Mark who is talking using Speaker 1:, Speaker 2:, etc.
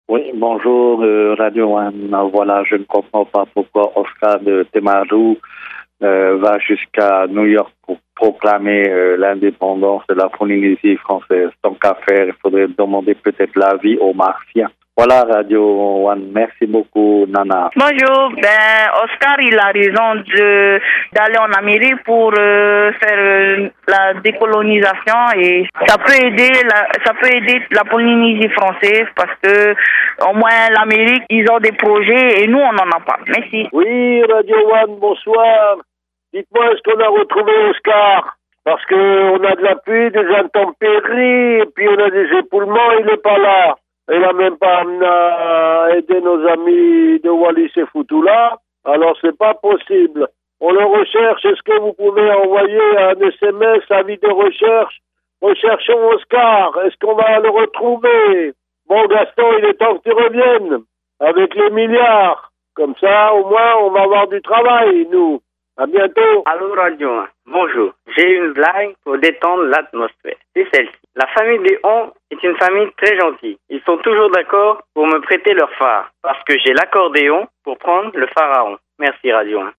Speaker 1: Oui, bonjour Radio One. Voilà, je ne comprends pas pourquoi Oscar de Temaru va jusqu'à New York pour proclamer l'indépendance de la Polynésie française. Tant qu'à faire, il faudrait demander peut-être l'avis aux Martiens. Voilà Radio One. Merci beaucoup, Nana.
Speaker 2: Bonjour, Oscar, il a raison d'aller en Amérique pour faire la décolonisation et ça peut aider la Polynésie française parce que au moins l'Amérique, ils ont des projets et nous, on n'en a pas. Merci.
Speaker 3: Oui, Radio One, bonsoir. Dites-moi, est-ce qu'on a retrouvé Oscar? Parce qu'on a de la pluie, des intempéries, et puis on a des époulements, il n'est pas là. Il n'a même pas aidé nos amis de Wallis et Futuna. Alors c'est pas possible. On le recherche. Est-ce que vous pouvez envoyer un SMS, avis de recherche? Recherchons Oscar. Est-ce qu'on va le retrouver? Bon, Gaston, il est temps que tu reviennes. Avec les milliards. Comme ça, au moins, on va avoir du travail, nous. À bientôt.
Speaker 4: Allô, Radio 1. Bonjour. J'ai une blague pour détendre l'atmosphère. C'est celle-ci. La famille des Hon est une famille très gentille. Ils sont toujours d'accord pour me prêter leur phare. Parce que j'ai l'accordéon pour prendre le pharaon. Merci, Radio 1.